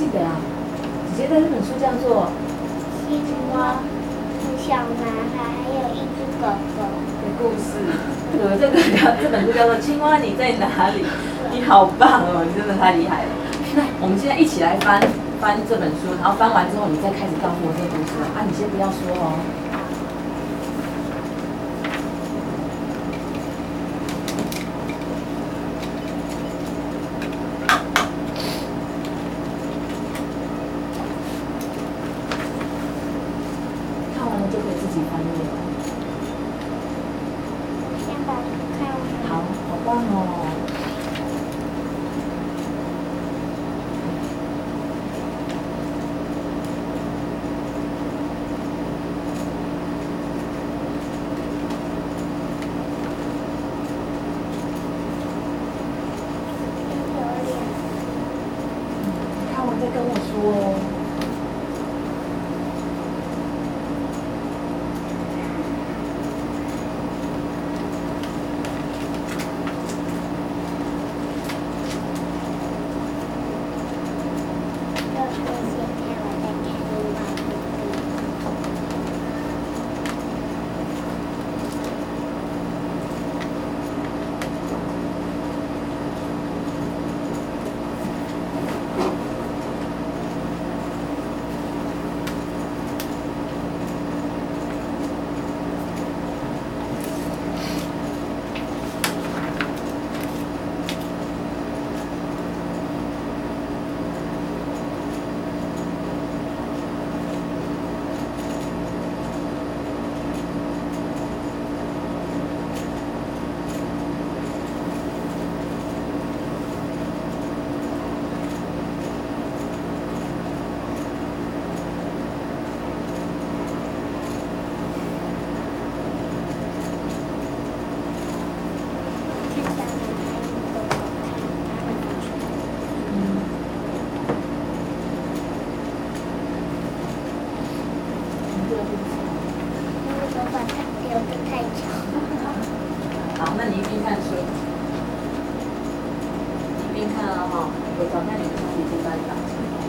记得啊？姐姐在这本书叫做青蛙、小男孩，还有一只狗狗的故事。这本书叫做《青蛙你在哪里》。你好棒哦，你真的太厉害了。那我们现在一起来翻这本书，然后翻完之后，你再开始告诉我这个故事啊。你先不要说哦。看完了就可以自己翻页了。 先把它看完。 好，好棒哦。看完再跟我说哦。好，那你一边看书，一边看了哈。我找看你的铅笔先帮你绑起来。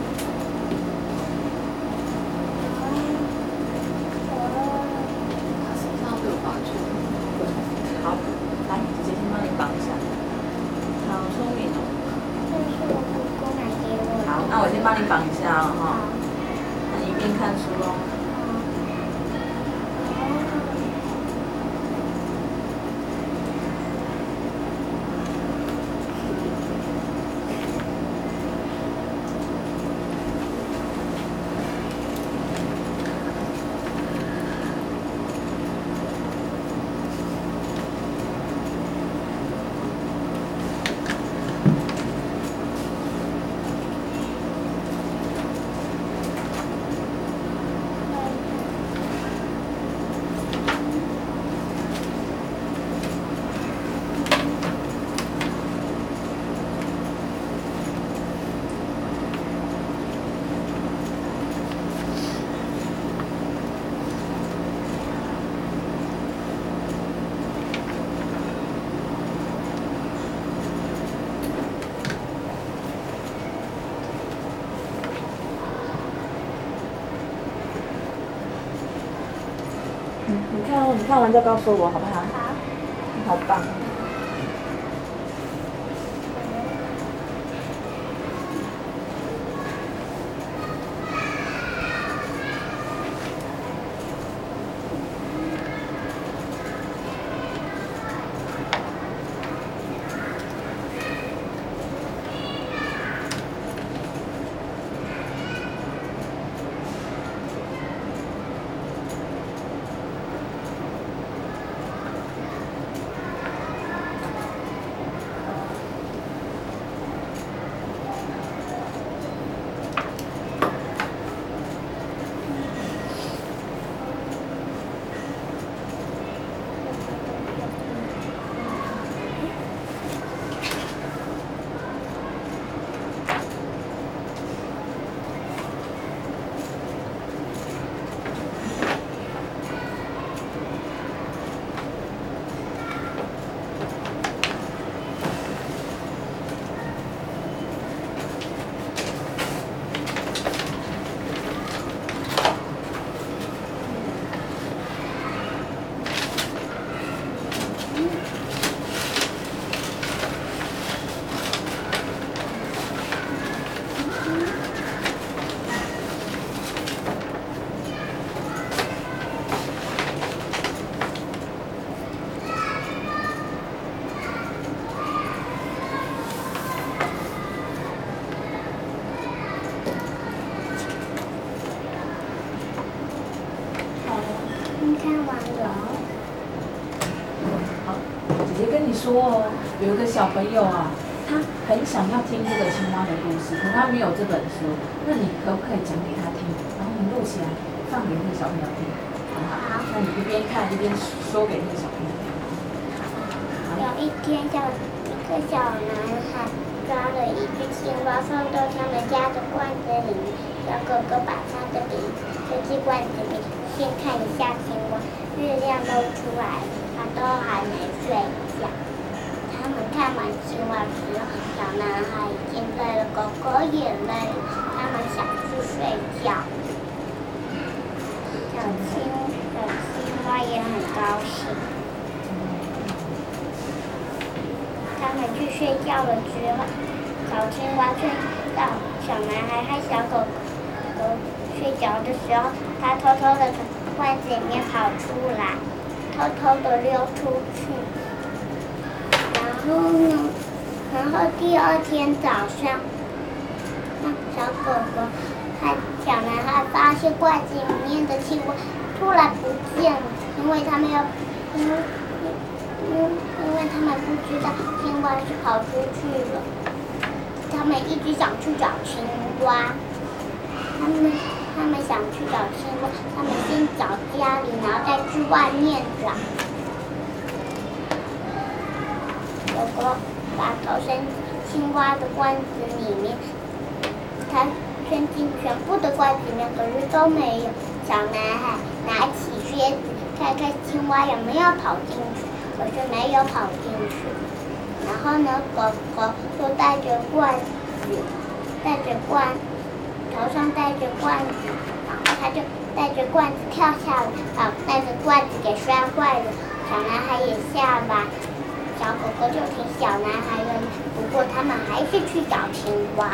他身上被我绑住了。 好，来，姐姐先帮你绑一下。好聪明哦。 这是我姑姑买给我的。 好，那我先帮你绑一下哦，哈。那你一边看书哦。你看完再告诉我好不好？ 好。 好棒。 完了。 好，姐姐跟你说哦，有一个小朋友啊，他很想要听这个青蛙的故事，可他没有这本书，那你可不可以讲给他听？然后你录起来，放给那个小朋友听，好不好？ 好。 那你一边看一边说给那个小朋友听。 有一天，一个小男孩抓了一只青蛙，放到他们家的罐子里面。小狗狗把它的鼻子推进罐子里，先看一下青蛙。月亮都出来了，它都还没睡觉。他们看完青蛙之后，小男孩已经累了，狗狗也累了，他们想去睡觉。小青蛙也很高兴。他们去睡觉了之后，小青蛙睡到小男孩和小狗狗睡着的时候，它偷偷的从罐子里面跑出来，偷偷的溜出去。然后第二天早上，小狗狗和小男孩发现罐子里面的青蛙突然不见了，因为他们不知道青蛙是跑出去了。他们一直想去找青蛙，他们想去找青蛙，他们先找家里，然后再去外面找。狗狗把头伸进青蛙的罐子里面，它伸进全部的罐子里面，可是都没有。小男孩拿起靴子看看青蛙有没有跑进去，可是没有跑进去。然后呢，狗狗就带着罐子，头上带着罐子，然后它就带着罐子跳下来，把那个罐子给摔坏了。小男孩也下来，小狗狗就听小男孩的，不过他们还是去找青蛙。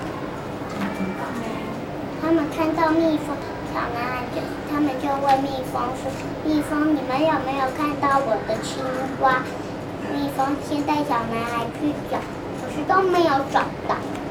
他们看到蜜蜂，他们就问蜜蜂说：“蜜蜂，你们有没有看到我的青蛙？”蜜蜂先带小男孩去找，可是都没有找到。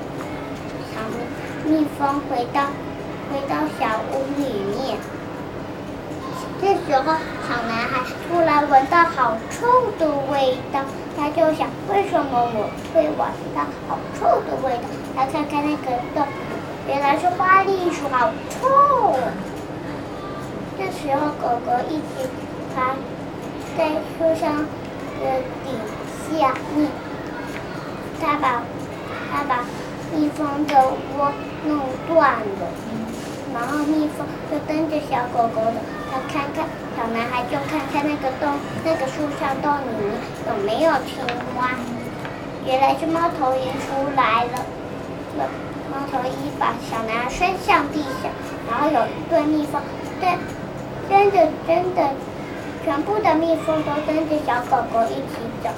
蜜蜂回到小屋里面，这时候小男孩突然闻到好臭的味道，他就想：为什么我会闻到好臭的味道？他看看那个洞，原来是花栗鼠，好臭啊！这时候狗狗一直爬在树上的底下，它把蜜蜂的窝弄断了，然后蜜蜂就跟着小狗狗的，小男孩就看看那个洞，那个树上洞里面有没有青蛙。原来是猫头鹰出来了，猫头鹰把小男孩摔向地上，然后有一对蜜蜂，真的，全部的蜜蜂都跟着小狗狗一起走。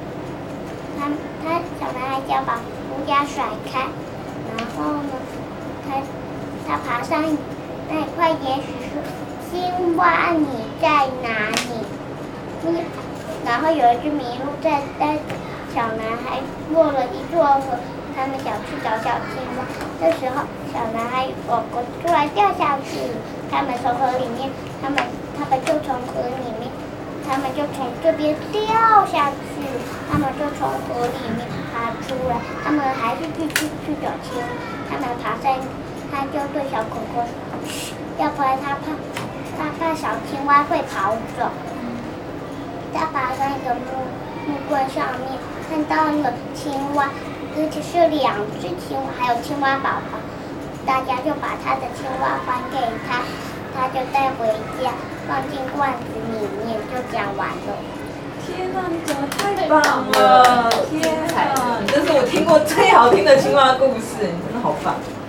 小男孩就要把乌鸦甩开，然后呢，他爬上那一块岩石说：“青蛙你在哪里？”然后有一只麋鹿在小男孩落了一座河，他们想去找小青蛙。这时候，小男孩狗狗突然掉下去了，他们从河里面，他们就从河里面，他们就从这边掉下去，他们就从河里面爬出来，他们还是去找青蛙。他们爬上，他就对小狗狗说：“嘘，要不然他怕小青蛙会跑走。”他爬上一个木棍上面，看到了青蛙，而且是2只青蛙，还有青蛙宝宝。大家就把他的青蛙还给他，他就带回家，放进罐子里面，就讲完了。 天哪，你讲的太棒了！天哪，你这是我听过最好听的青蛙故事，你真的好棒。